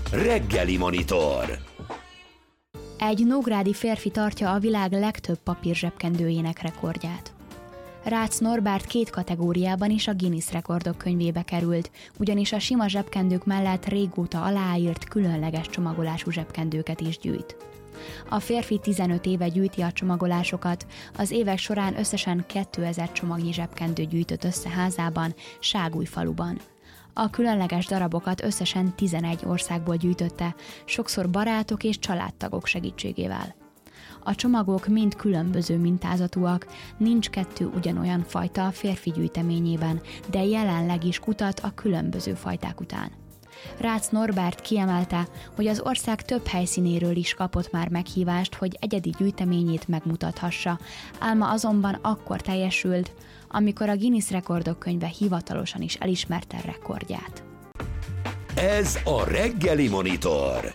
Reggeli Monitor. Egy nógrádi férfi tartja a világ legtöbb papírzsebkendőjének rekordját. Rácz Norbert 2 kategóriában is a Guinness rekordok könyvébe került, ugyanis a sima zsebkendők mellett régóta aláírt különleges csomagolású zsebkendőket is gyűjt. A férfi 15 éve gyűjti a csomagolásokat, az évek során összesen 2000 csomagnyi zsebkendőt gyűjtött össze házában, Ságújfaluban. A különleges darabokat összesen 11 országból gyűjtötte, sokszor barátok és családtagok segítségével. A csomagok mind különböző mintázatúak, nincs 2 ugyanolyan fajta a férfi gyűjteményében, de jelenleg is kutat a különböző fajták után. Rácz Norbert kiemelte, hogy az ország több helyszínéről is kapott már meghívást, hogy egyedi gyűjteményét megmutathassa, álma azonban akkor teljesült, amikor a Guinness rekordok könyve hivatalosan is elismerte rekordját. Ez a Reggeli Monitor.